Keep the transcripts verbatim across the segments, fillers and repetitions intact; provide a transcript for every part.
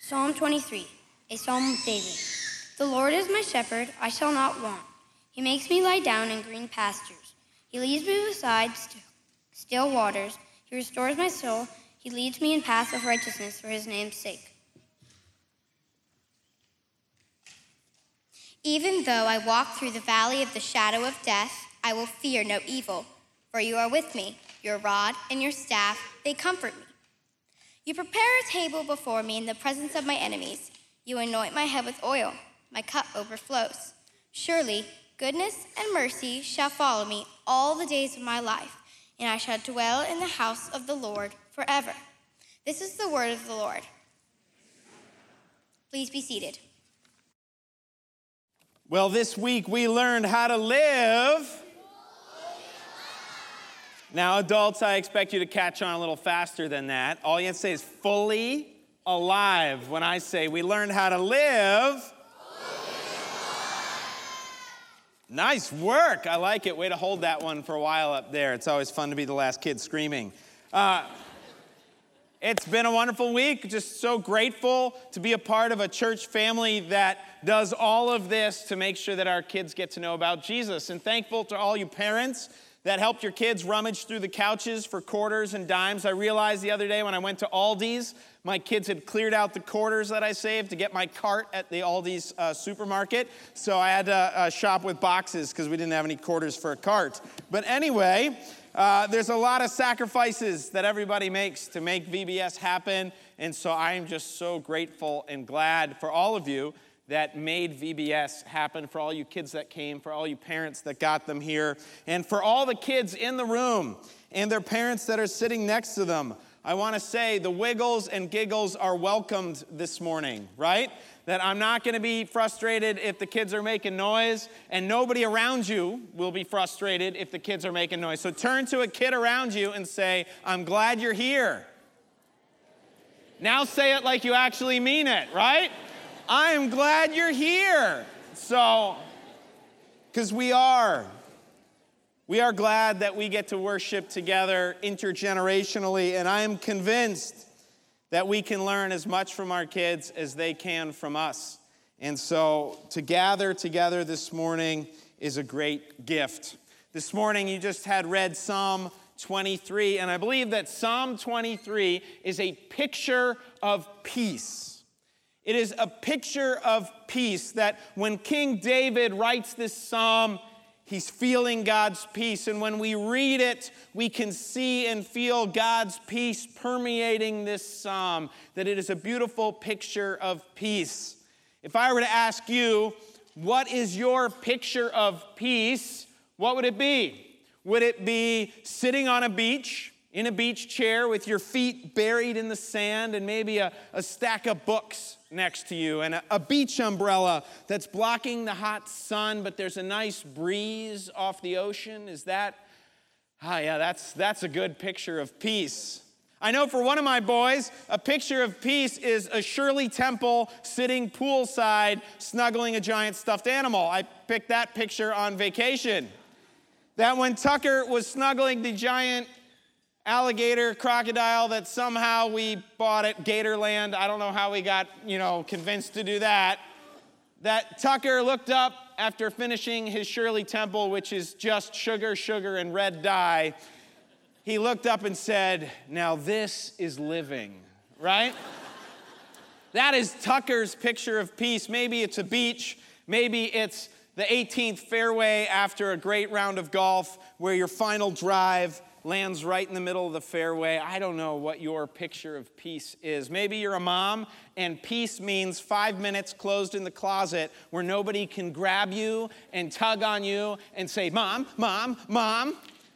Psalm twenty-three, a psalm of David. The Lord is my shepherd, I shall not want. He makes me lie down in green pastures. He leads me beside st- still waters. He restores my soul. He leads me in paths of righteousness for his name's sake. Even though I walk through the valley of the shadow of death, I will fear no evil, for you are with me. Your rod and your staff, they comfort me. You prepare a table before me in the presence of my enemies. You anoint my head with oil. My cup overflows. Surely goodness and mercy shall follow me all the days of my life, and I shall dwell in the house of the Lord forever. This is the word of the Lord. Please be seated. Well, this week we learned how to live. Now, adults, I expect you to catch on a little faster than that. All you have to say is fully alive when I say we learned how to live. Nice work. I like it. Way to hold that one for a while up there. It's always fun to be the last kid screaming. Uh, it's been a wonderful week. Just so grateful to be a part of a church family that does all of this to make sure that our kids get to know about Jesus. And thankful to all you parents that helped your kids rummage through the couches for quarters and dimes. I realized the other day when I went to Aldi's, my kids had cleared out the quarters that I saved to get my cart at the Aldi's uh, supermarket. So I had to uh, shop with boxes because we didn't have any quarters for a cart. But anyway, uh, there's a lot of sacrifices that everybody makes to make V B S happen. And so I am just so grateful and glad for all of you that made V B S happen, for all you kids that came, for all you parents that got them here, and for all the kids in the room and their parents that are sitting next to them. I want to say the wiggles and giggles are welcomed this morning, right? That I'm not going to be frustrated if the kids are making noise, and nobody around you will be frustrated if the kids are making noise. So turn to a kid around you and say, I'm glad you're here. Now say it like you actually mean it, right? I am glad you're here. So, because we are. We are glad that we get to worship together intergenerationally, and I am convinced that we can learn as much from our kids as they can from us. And so, to gather together this morning is a great gift. This morning, you just had read Psalm twenty-three, and I believe that Psalm twenty-three is a picture of peace. It is a picture of peace, that when King David writes this psalm, he's feeling God's peace. And when we read it, we can see and feel God's peace permeating this psalm, that it is a beautiful picture of peace. If I were to ask you, what is your picture of peace, what would it be? Would it be sitting on a beach, in a beach chair with your feet buried in the sand and maybe a, a stack of books next to you and a, a beach umbrella that's blocking the hot sun, but there's a nice breeze off the ocean? Is that, ah, yeah, that's, that's a good picture of peace. I know for one of my boys, a picture of peace is a Shirley Temple sitting poolside, snuggling a giant stuffed animal. I picked that picture on vacation. That when Tucker was snuggling the giant alligator, crocodile that somehow we bought at Gatorland. I don't know how we got, you know, convinced to do that. That Tucker looked up after finishing his Shirley Temple, which is just sugar, sugar, and red dye. He looked up and said, now this is living, right? That is Tucker's picture of peace. Maybe it's a beach. Maybe it's the eighteenth fairway after a great round of golf where your final drive lands right in the middle of the fairway. I don't know what your picture of peace is. Maybe you're a mom, and peace means five minutes closed in the closet where nobody can grab you and tug on you and say, Mom, Mom, Mom.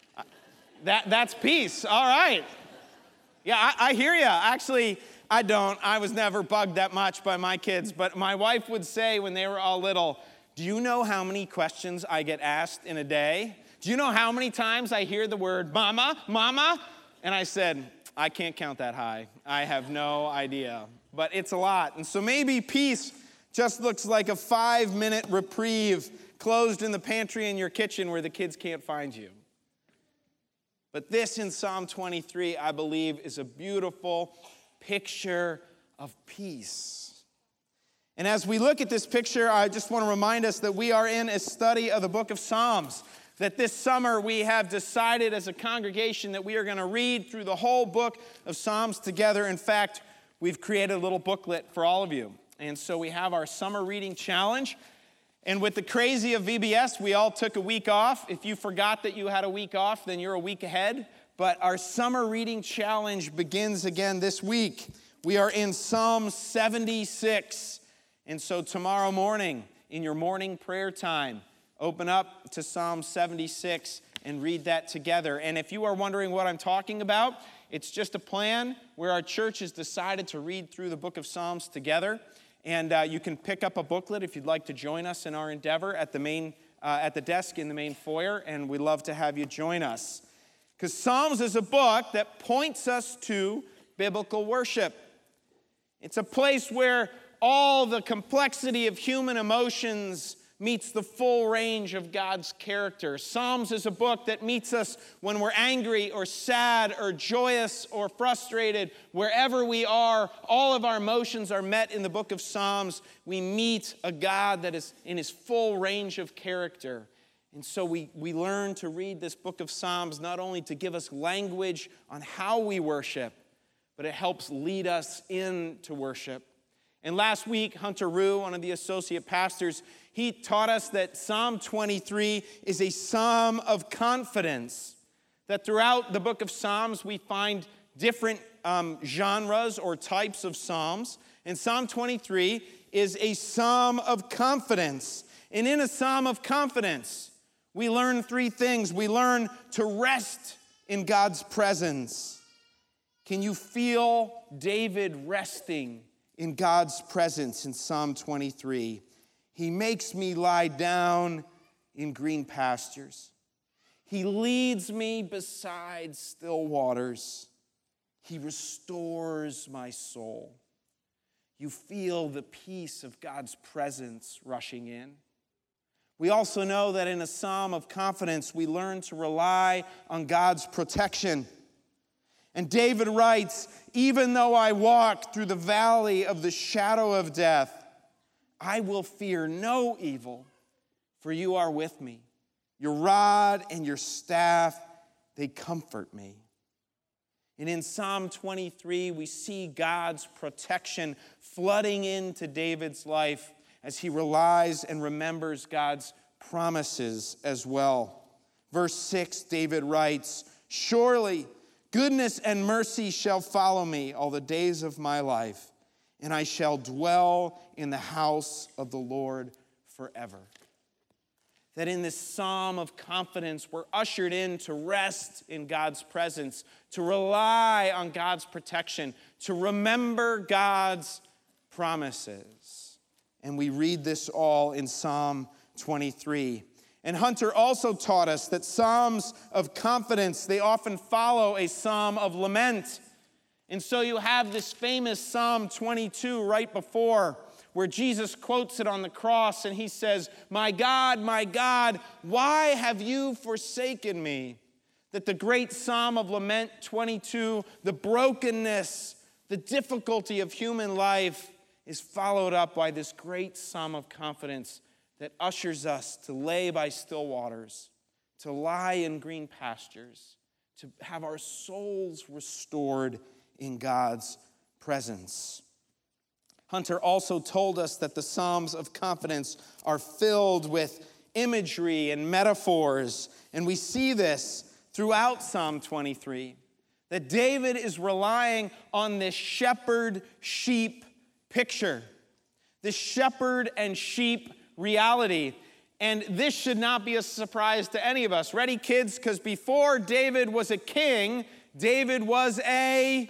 That, that's peace. All right. Yeah, I, I hear you. Actually, I don't. I was never bugged that much by my kids, but my wife would say when they were all little, do you know how many questions I get asked in a day? Do you know how many times I hear the word mama, mama? And I said, I can't count that high. I have no idea. But it's a lot. And so maybe peace just looks like a five-minute reprieve closed in the pantry in your kitchen where the kids can't find you. But this in Psalm twenty-three, I believe, is a beautiful picture of peace. And as we look at this picture, I just want to remind us that we are in a study of the book of Psalms, that this summer we have decided as a congregation that we are going to read through the whole book of Psalms together. In fact, we've created a little booklet for all of you. And so we have our summer reading challenge. And with the crazy of V B S, we all took a week off. If you forgot that you had a week off, then you're a week ahead. But our summer reading challenge begins again this week. We are in Psalm seventy-six. And so tomorrow morning, in your morning prayer time, open up to Psalm seventy-six and read that together. And if you are wondering what I'm talking about, it's just a plan where our church has decided to read through the book of Psalms together. And uh, you can pick up a booklet if you'd like to join us in our endeavor at the main uh, at the desk in the main foyer, and we'd love to have you join us. Because Psalms is a book that points us to biblical worship. It's a place where all the complexity of human emotions meets the full range of God's character. Psalms is a book that meets us when we're angry or sad or joyous or frustrated. Wherever we are, all of our emotions are met in the book of Psalms. We meet a God that is in his full range of character. And so we, we learn to read this book of Psalms not only to give us language on how we worship, but it helps lead us into worship. And last week, Hunter Rue, one of the associate pastors, he taught us that Psalm twenty-three is a psalm of confidence. That throughout the book of Psalms, we find different um, genres or types of psalms. And Psalm twenty-three is a psalm of confidence. And in a psalm of confidence, we learn three things. We learn to rest in God's presence. Can you feel David resting in God's presence in Psalm twenty-three? He makes me lie down in green pastures. He leads me beside still waters. He restores my soul. You feel the peace of God's presence rushing in. We also know that in a psalm of confidence, we learn to rely on God's protection. And David writes, even though I walk through the valley of the shadow of death, I will fear no evil, for you are with me. Your rod and your staff, they comfort me. And in Psalm twenty-three, we see God's protection flooding into David's life as he relies and remembers God's promises as well. Verse six, David writes, surely goodness and mercy shall follow me all the days of my life, and I shall dwell in the house of the Lord forever. That in this psalm of confidence, we're ushered in to rest in God's presence, to rely on God's protection, to remember God's promises. And we read this all in Psalm twenty-three. And Hunter also taught us that psalms of confidence, they often follow a psalm of lament. And so you have this famous Psalm twenty-two right before, where Jesus quotes it on the cross, and he says, my God, my God, why have you forsaken me? That the great Psalm of Lament twenty-two, the brokenness, the difficulty of human life, is followed up by this great psalm of confidence that ushers us to lay by still waters, to lie in green pastures, to have our souls restored in God's presence. Hunter also told us that the Psalms of confidence are filled with imagery and metaphors, and we see this throughout Psalm twenty-three, that David is relying on this shepherd-sheep picture, this shepherd and sheep reality. And this should not be a surprise to any of us. Ready, kids? Because before David was a king, David was a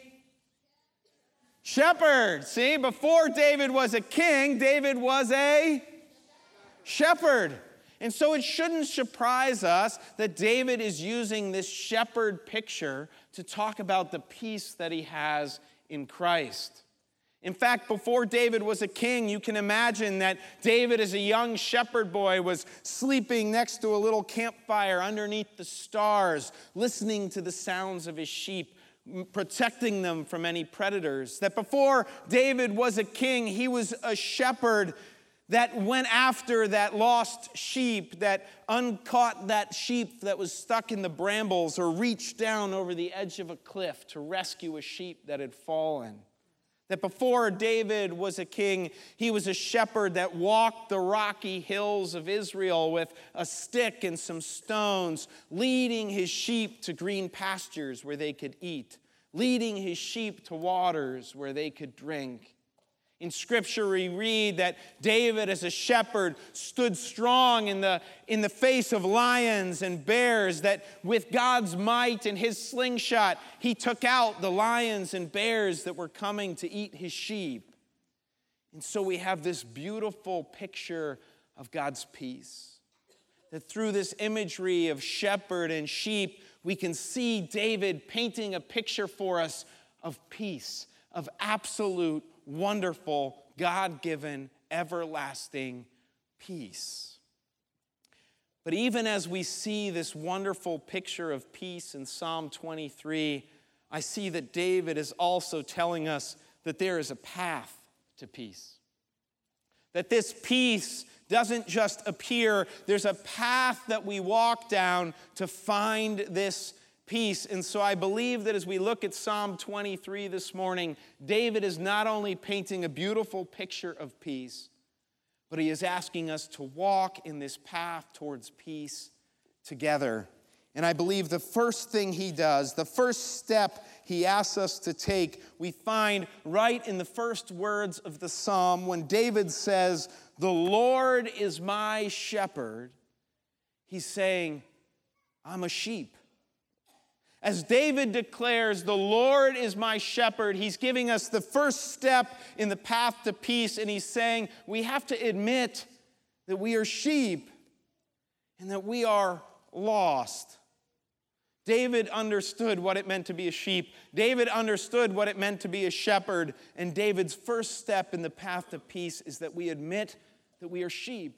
shepherd. See, before David was a king, David was a shepherd. And so it shouldn't surprise us that David is using this shepherd picture to talk about the peace that he has in Christ. In fact, before David was a king, you can imagine that David, as a young shepherd boy, was sleeping next to a little campfire underneath the stars, listening to the sounds of his sheep protecting them from any predators. That before David was a king, he was a shepherd that went after that lost sheep, that uncaught that sheep that was stuck in the brambles, or reached down over the edge of a cliff to rescue a sheep that had fallen. That before David was a king, he was a shepherd that walked the rocky hills of Israel with a stick and some stones, leading his sheep to green pastures where they could eat, leading his sheep to waters where they could drink. In Scripture, we read that David, as a shepherd, stood strong in the, in the face of lions and bears, that with God's might and his slingshot, he took out the lions and bears that were coming to eat his sheep. And so we have this beautiful picture of God's peace. That through this imagery of shepherd and sheep, we can see David painting a picture for us of peace, of absolute, wonderful, God-given, everlasting peace. But even as we see this wonderful picture of peace in Psalm twenty-three, I see that David is also telling us that there is a path to peace. That this peace doesn't just appear, there's a path that we walk down to find this peace. And so I believe that as we look at Psalm twenty-three this morning, David is not only painting a beautiful picture of peace, but he is asking us to walk in this path towards peace together. And I believe the first thing he does, the first step he asks us to take, we find right in the first words of the psalm when David says, "The Lord is my shepherd." He's saying, I'm a sheep. As David declares, the Lord is my shepherd, he's giving us the first step in the path to peace, and he's saying we have to admit that we are sheep and that we are lost. David understood what it meant to be a sheep. David understood what it meant to be a shepherd, and David's first step in the path to peace is that we admit that we are sheep.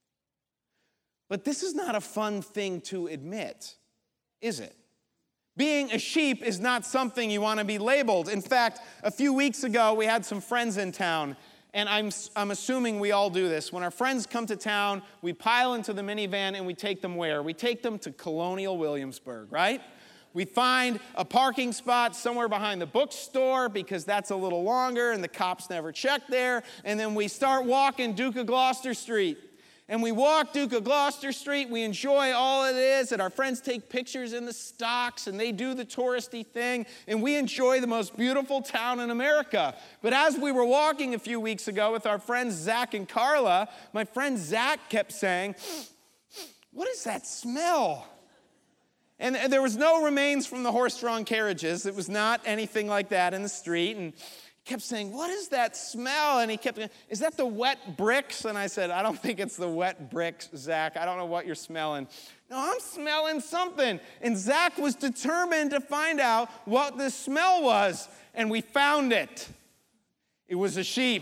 But this is not a fun thing to admit, is it? Being a sheep is not something you want to be labeled. In fact, a few weeks ago, we had some friends in town, and I'm, I'm assuming we all do this. When our friends come to town, we pile into the minivan and we take them where? We take them to Colonial Williamsburg, right? We find a parking spot somewhere behind the bookstore because that's a little longer and the cops never check there, and then we start walking Duke of Gloucester Street. And we walk Duke of Gloucester Street, we enjoy all it is, and our friends take pictures in the stocks, and they do the touristy thing, and we enjoy the most beautiful town in America. But as we were walking a few weeks ago with our friends Zach and Carla, my friend Zach kept saying, "What is that smell?" And there was no remains from the horse-drawn carriages. It was not anything like that in the street, and kept saying, "What is that smell?" And he kept going, "Is that the wet bricks?" And I said, "I don't think it's the wet bricks, Zach. I don't know what you're smelling." "No, I'm smelling something." And Zach was determined to find out what the smell was. And we found it. It was a sheep.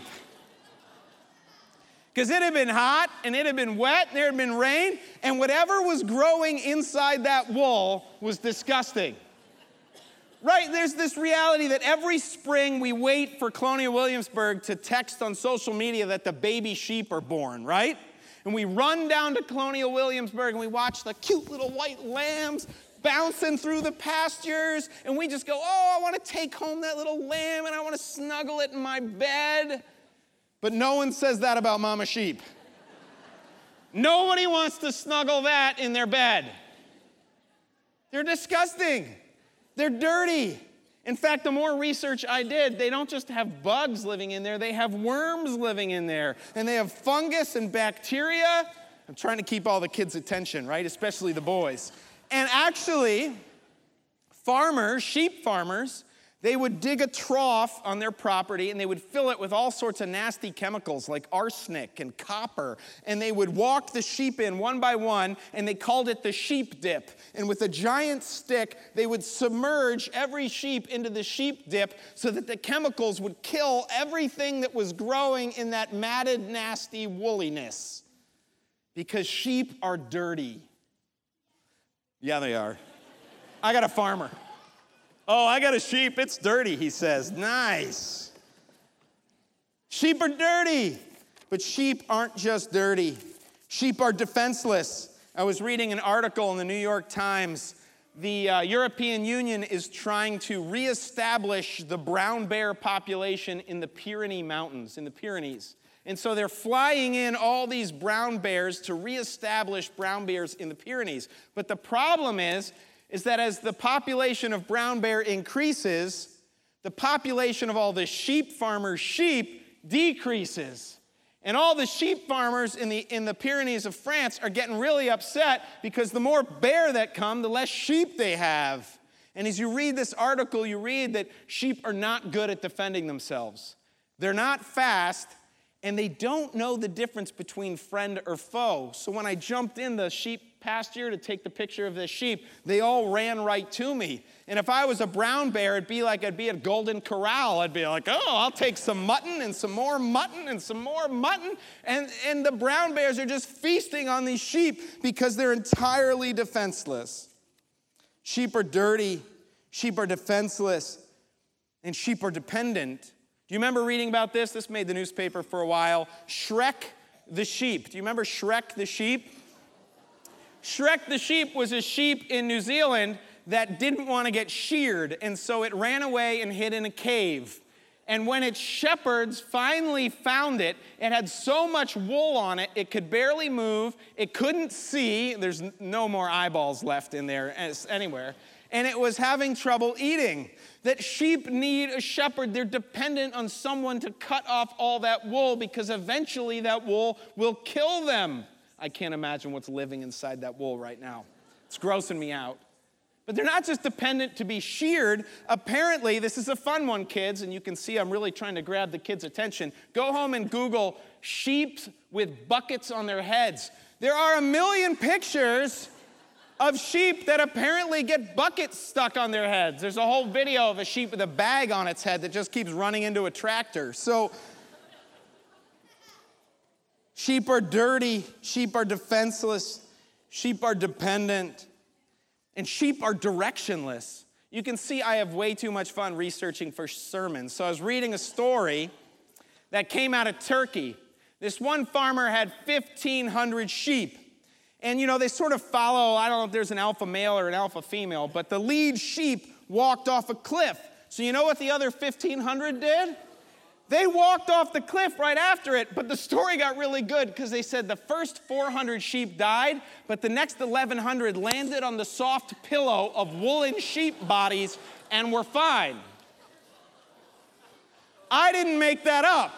Because it had been hot, and it had been wet, and there had been rain, and whatever was growing inside that wool was disgusting. Right, there's this reality that every spring we wait for Colonial Williamsburg to text on social media that the baby sheep are born, right? And we run down to Colonial Williamsburg and we watch the cute little white lambs bouncing through the pastures, and we just go, "Oh, I want to take home that little lamb and I want to snuggle it in my bed." But no one says that about mama sheep. Nobody wants to snuggle that in their bed. They're disgusting. They're dirty. In fact, the more research I did, they don't just have bugs living in there, they have worms living in there. And they have fungus and bacteria. I'm trying to keep all the kids' attention, right? Especially the boys. And actually, farmers, sheep farmers, they would dig a trough on their property and they would fill it with all sorts of nasty chemicals like arsenic and copper. And they would walk the sheep in one by one, and they called it the sheep dip. And with a giant stick, they would submerge every sheep into the sheep dip so that the chemicals would kill everything that was growing in that matted, nasty woolliness. Because sheep are dirty. Yeah, they are. I got a farmer. Oh, I got a sheep. It's dirty, he says. Nice. Sheep are dirty. But sheep aren't just dirty. Sheep are defenseless. I was reading an article in the New York Times. The uh, European Union is trying to reestablish the brown bear population in the Pyrenees Mountains, in the Pyrenees. And so they're flying in all these brown bears to reestablish brown bears in the Pyrenees. But the problem is, is that as the population of brown bear increases, the population of all the sheep farmers' sheep decreases. And all the sheep farmers in the, in the Pyrenees of France are getting really upset because the more bear that come, the less sheep they have. And as you read this article, you read that sheep are not good at defending themselves. They're not fast, and they don't know the difference between friend or foe. So when I jumped in the sheep pasture to take the picture of the sheep, they all ran right to me. And if I was a brown bear, it'd be like I'd be at Golden Corral. I'd be like, oh, I'll take some mutton and some more mutton and some more mutton. And, and the brown bears are just feasting on these sheep because they're entirely defenseless. Sheep are dirty. Sheep are defenseless. And sheep are dependent. Do you remember reading about this? This made the newspaper for a while. Shrek the sheep. Do you remember Shrek the sheep? Shrek the sheep was a sheep in New Zealand that didn't want to get sheared, and so it ran away and hid in a cave. And when its shepherds finally found it, it had so much wool on it, it could barely move, it couldn't see, there's no more eyeballs left in there anywhere, and it was having trouble eating. That sheep need a shepherd. They're dependent on someone to cut off all that wool because eventually that wool will kill them. I can't imagine what's living inside that wool right now. It's grossing me out. But they're not just dependent to be sheared. Apparently, this is a fun one, kids, and you can see I'm really trying to grab the kids' attention. Go home and Google sheep with buckets on their heads. There are a million pictures of sheep that apparently get buckets stuck on their heads. There's a whole video of a sheep with a bag on its head that just keeps running into a tractor. So, sheep are dirty, sheep are defenseless, sheep are dependent, and sheep are directionless. You can see I have way too much fun researching for sermons. So I was reading a story that came out of Turkey. This one farmer had fifteen hundred sheep. And, you know, they sort of follow, I don't know if there's an alpha male or an alpha female, but the lead sheep walked off a cliff. So you know what the other fifteen hundred did? They walked off the cliff right after it, but the story got really good because they said the first four hundred sheep died, but the next eleven hundred landed on the soft pillow of woolen sheep bodies and were fine. I didn't make that up.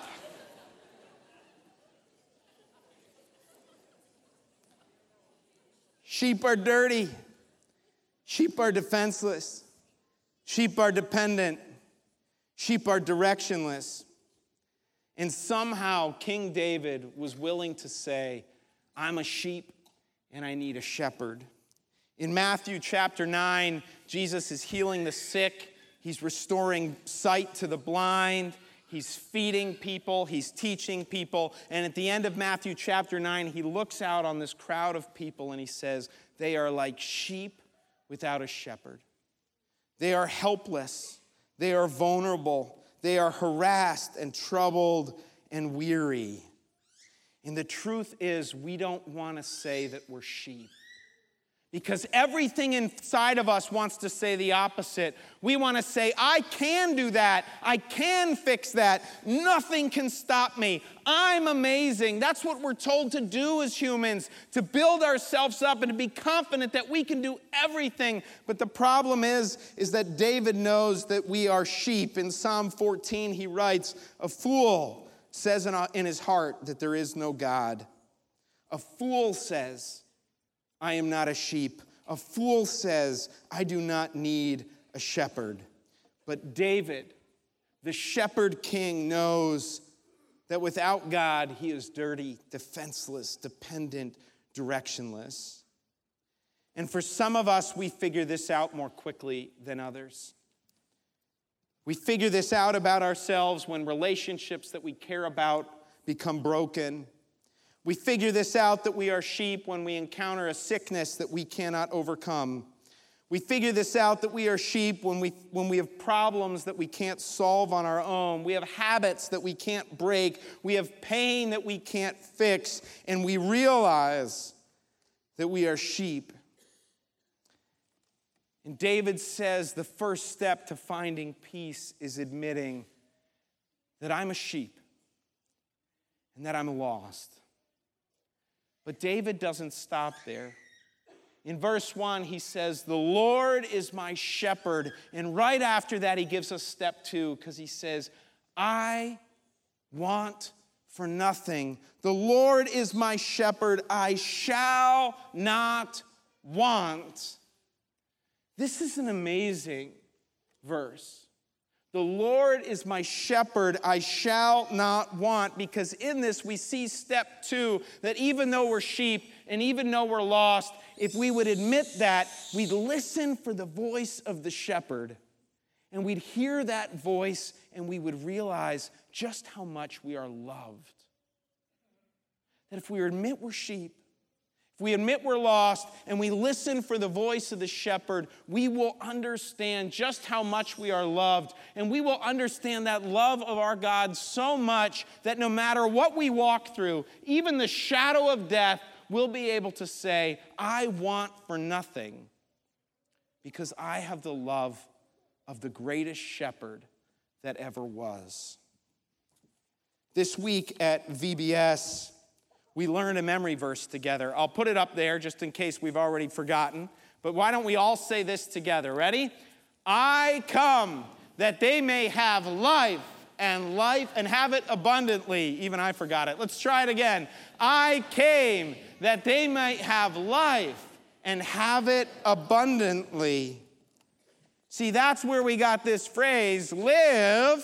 Sheep are dirty. Sheep are defenseless. Sheep are dependent. Sheep are directionless. And somehow King David was willing to say, I'm a sheep and I need a shepherd. In Matthew chapter nine, Jesus is healing the sick. He's restoring sight to the blind. He's feeding people. He's teaching people. And at the end of Matthew chapter nine, he looks out on this crowd of people and he says, they are like sheep without a shepherd. They are helpless. They are vulnerable. They are harassed and troubled and weary. And the truth is, we don't want to say that we're sheep. Because everything inside of us wants to say the opposite. We want to say, I can do that. I can fix that. Nothing can stop me. I'm amazing. That's what we're told to do as humans, to build ourselves up and to be confident that we can do everything. But the problem is, is that David knows that we are sheep. In Psalm fourteen, he writes, a fool says in his heart that there is no God. A fool says, I am not a sheep. A fool says, I do not need a shepherd. But David, the shepherd king, knows that without God, he is dirty, defenseless, dependent, directionless. And for some of us, we figure this out more quickly than others. We figure this out about ourselves when relationships that we care about become broken. We figure this out that we are sheep when we encounter a sickness that we cannot overcome. We figure this out that we are sheep when we, when we have problems that we can't solve on our own. We have habits that we can't break. We have pain that we can't fix. And we realize that we are sheep. And David says the first step to finding peace is admitting that I'm a sheep and that I'm lost. But David doesn't stop there. In verse one, he says, the Lord is my shepherd. And right after that, he gives us step two because he says, I want for nothing. The Lord is my shepherd. I shall not want. This is an amazing verse. The Lord is my shepherd, I shall not want, because in this we see step two, that even though we're sheep and even though we're lost, if we would admit that, we'd listen for the voice of the shepherd, and we'd hear that voice and we would realize just how much we are loved. That if we admit we're sheep, if we admit we're lost and we listen for the voice of the shepherd, we will understand just how much we are loved. And we will understand that love of our God so much that no matter what we walk through, even the shadow of death, we'll be able to say, I want for nothing because I have the love of the greatest shepherd that ever was. This week at V B S, we learned a memory verse together. I'll put it up there just in case we've already forgotten. But why don't we all say this together? Ready? I come that they may have life and life and have it abundantly. Even I forgot it. Let's try it again. I came that they might have life and have it abundantly. See, that's where we got this phrase, live.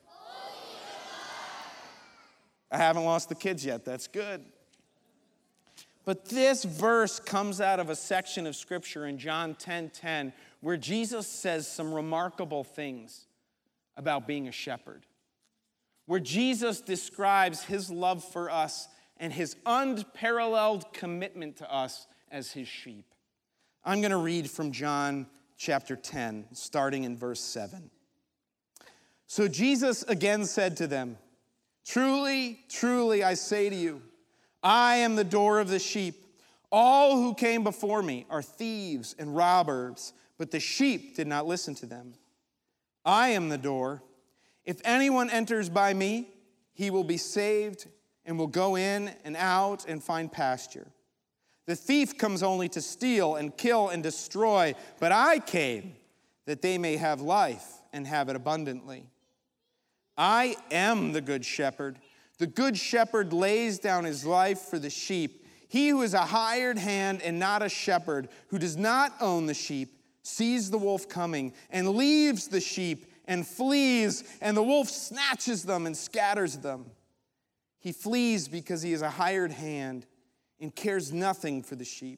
I haven't lost the kids yet. That's good. But this verse comes out of a section of Scripture in John ten ten where Jesus says some remarkable things about being a shepherd. Where Jesus describes his love for us and his unparalleled commitment to us as his sheep. I'm going to read from John chapter ten, starting in verse seven. So Jesus again said to them, truly, truly, I say to you, I am the door of the sheep. All who came before me are thieves and robbers, but the sheep did not listen to them. I am the door. If anyone enters by me, he will be saved and will go in and out and find pasture. The thief comes only to steal and kill and destroy, but I came that they may have life and have it abundantly. I am the good shepherd. The good shepherd lays down his life for the sheep. He who is a hired hand and not a shepherd, who does not own the sheep, sees the wolf coming and leaves the sheep and flees, and the wolf snatches them and scatters them. He flees because he is a hired hand and cares nothing for the sheep.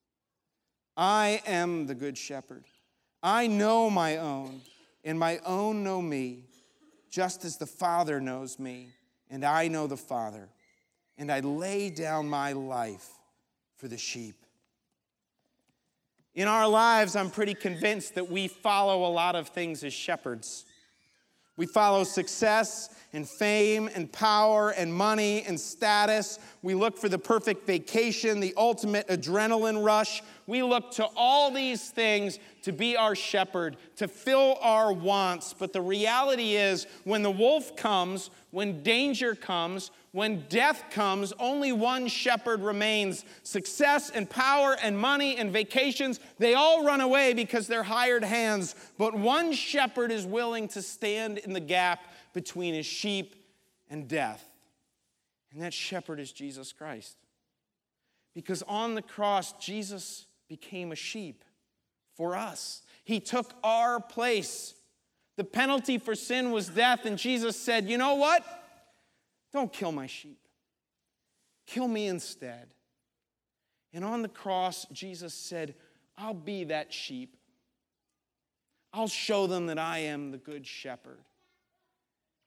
I am the good shepherd. I know my own, and my own know me, just as the Father knows me, and I know the Father, and I lay down my life for the sheep. In our lives, I'm pretty convinced that we follow a lot of things as shepherds. We follow success and fame and power and money and status. We look for the perfect vacation, the ultimate adrenaline rush. We look to all these things to be our shepherd, to fill our wants. But the reality is, when the wolf comes, when danger comes, when death comes, only one shepherd remains. Success and power and money and vacations, they all run away because they're hired hands. But one shepherd is willing to stand in the gap between his sheep and death. And that shepherd is Jesus Christ. Because on the cross, Jesus became a sheep for us. He took our place. The penalty for sin was death, and Jesus said, you know what? Don't kill my sheep. Kill me instead. And on the cross, Jesus said, I'll be that sheep. I'll show them that I am the good shepherd.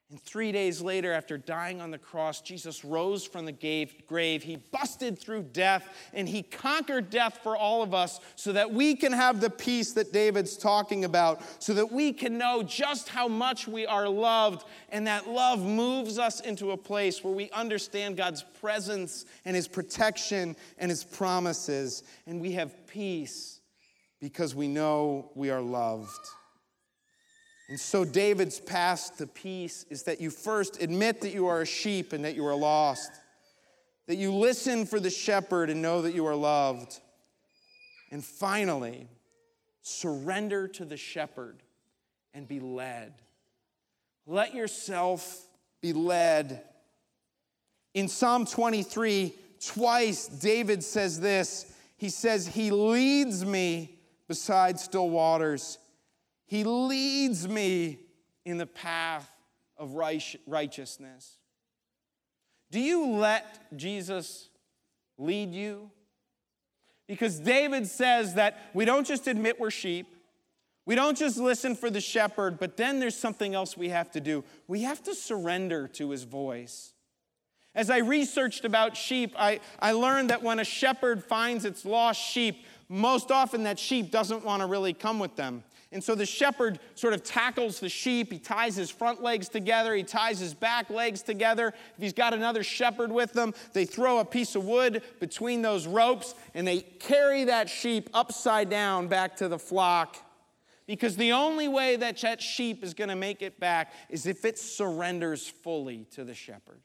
And three days later, after dying on the cross, Jesus rose from the grave. He busted through death, and he conquered death for all of us so that we can have the peace that David's talking about, so that we can know just how much we are loved, and that love moves us into a place where we understand God's presence and his protection and his promises, and we have peace because we know we are loved. And so David's path to peace is that you first admit that you are a sheep and that you are lost, that you listen for the shepherd and know that you are loved, and finally, surrender to the shepherd and be led. Let yourself be led. In Psalm twenty-three, twice David says this. He says, he leads me beside still waters. He leads me in the path of righteousness. Do you let Jesus lead you? Because David says that we don't just admit we're sheep. We don't just listen for the shepherd, but then there's something else we have to do. We have to surrender to his voice. As I researched about sheep, I, I learned that when a shepherd finds its lost sheep, most often that sheep doesn't want to really come with them. And so the shepherd sort of tackles the sheep. He ties his front legs together. He ties his back legs together. If he's got another shepherd with them, they throw a piece of wood between those ropes, and they carry that sheep upside down back to the flock. Because the only way that that sheep is going to make it back is if it surrenders fully to the shepherd.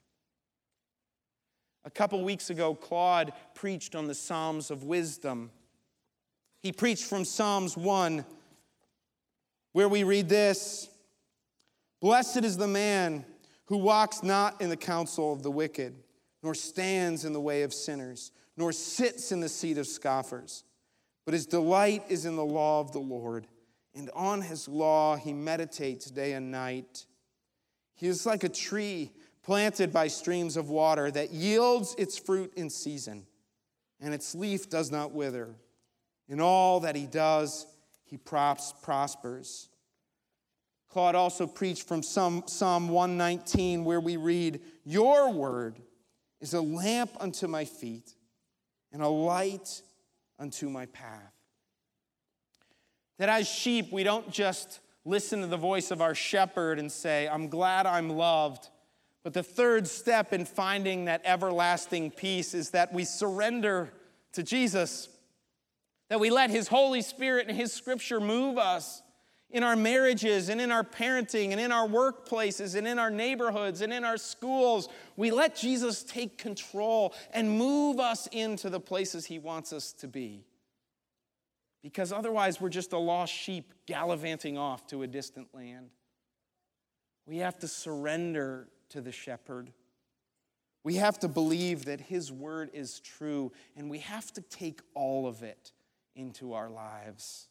A couple weeks ago, Claude preached on the Psalms of Wisdom. He preached from Psalms one, where we read this: "Blessed is the man who walks not in the counsel of the wicked, nor stands in the way of sinners, nor sits in the seat of scoffers. But his delight is in the law of the Lord, and on his law he meditates day and night. He is like a tree planted by streams of water that yields its fruit in season, and its leaf does not wither. In all that he does, he pros- prospers." Claude also preached from Psalm one nineteen, where we read, "Your word is a lamp unto my feet and a light unto my path." That as sheep, we don't just listen to the voice of our shepherd and say, "I'm glad I'm loved." But the third step in finding that everlasting peace is that we surrender to Jesus, that we let his Holy Spirit and his scripture move us in our marriages and in our parenting and in our workplaces and in our neighborhoods and in our schools. We let Jesus take control and move us into the places he wants us to be. Because otherwise we're just a lost sheep gallivanting off to a distant land. We have to surrender to the shepherd. We have to believe that his word is true, and we have to take all of it into our lives.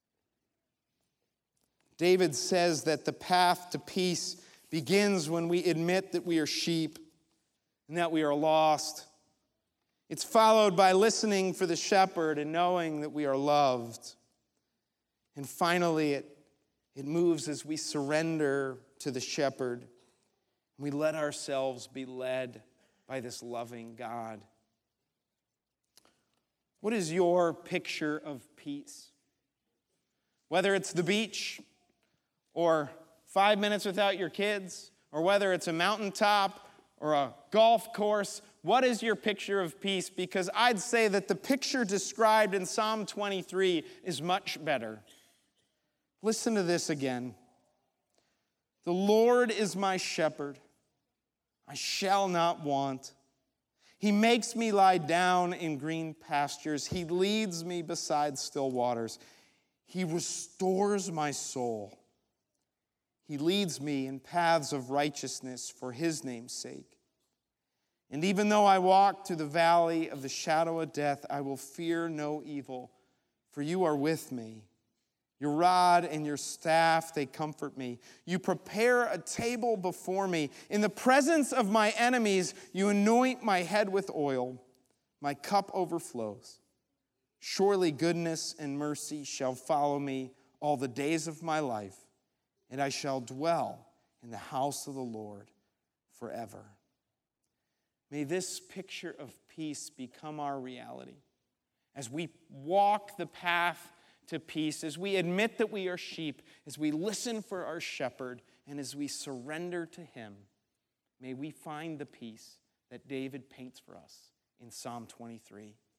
David says that the path to peace begins when we admit that we are sheep and that we are lost. It's followed by listening for the shepherd and knowing that we are loved. And finally, it, it moves as we surrender to the shepherd. We let ourselves be led by this loving God. What is your picture of peace? Whether it's the beach, or five minutes without your kids, or whether it's a mountaintop or a golf course, what is your picture of peace? Because I'd say that the picture described in Psalm twenty-three is much better. Listen to this again. "The Lord is my shepherd. I shall not want. He makes me lie down in green pastures. He leads me beside still waters. He restores my soul. He leads me in paths of righteousness for his name's sake. And even though I walk through the valley of the shadow of death, I will fear no evil, for you are with me. Your rod and your staff, they comfort me. You prepare a table before me. In the presence of my enemies, you anoint my head with oil. My cup overflows. Surely goodness and mercy shall follow me all the days of my life, and I shall dwell in the house of the Lord forever. May this picture of peace become our reality as we walk the path to peace, as we admit that we are sheep, as we listen for our shepherd, and as we surrender to him. May we find the peace that David paints for us in Psalm twenty-three.